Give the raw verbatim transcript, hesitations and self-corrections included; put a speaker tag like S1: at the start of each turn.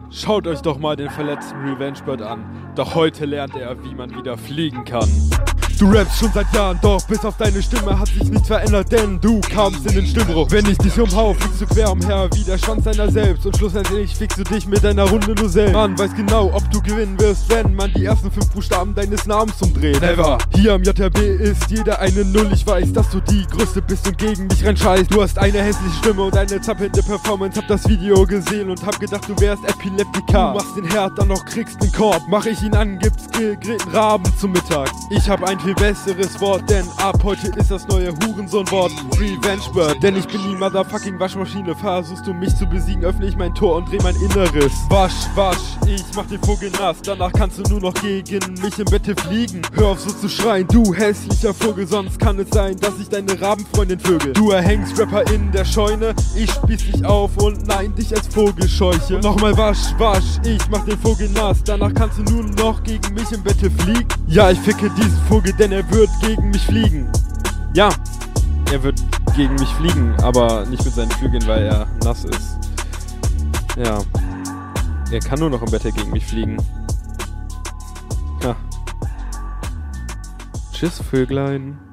S1: Schaut euch doch mal den verletzten Revenge Bird an. Doch heute lernt er, wie man wieder fliegen kann. Du rappst schon seit Jahren, doch bis auf deine Stimme hat sich nichts verändert, denn du kamst in den Stimmbruch. Wenn ich dich umhau, fliegst du quer umher wie der Schwanz deiner selbst. Und schlussendlich fickst du dich mit deiner Runde nur selbst. Man weiß genau, ob du gewinnen wirst, wenn man die ersten fünf Buchstaben deines Namens umdreht. Never! Hier am J R B ist jeder eine Null. Ich weiß, dass du die Größte bist und gegen mich reinscheißt. Du hast eine hässliche Stimme und eine zappelnde Performance. Hab das Video gesehen und hab gedacht, du wärst Epileptiker. Du machst den Herd, dann noch kriegst den Korb. Mach ich ihn an, gibt's gegrillten Raben zum Mittag. Ich hab ein viel besseres Wort, denn ab heute ist das neue Hurensohn-Wort Revenge Bird. Denn ich bin die motherfucking Waschmaschine. Versuchst du mich zu besiegen, öffne ich mein Tor und dreh mein Inneres. Wasch, wasch, ich mach den Vogel nass. Danach kannst du nur noch gegen mich im Bette fliegen. Hör auf so zu schreien, du hässlicher Vogel. Sonst kann es sein, dass ich deine Rabenfreundin vögel. Du erhängst Rapper in der Scheune, ich spieß dich auf und nein, dich als Vogel scheuche. Und nochmal wasch, wasch, ich mach den Vogel nass. Danach kannst du nur noch gegen mich im Bette fliegen. Ja, ich ficke diesen Vogel, denn er wird gegen mich fliegen. Ja, er wird gegen mich fliegen, aber nicht mit seinen Flügeln, weil er nass ist. Ja, er kann nur noch im Bett gegen mich fliegen. Ja. Tschüss, Vöglein.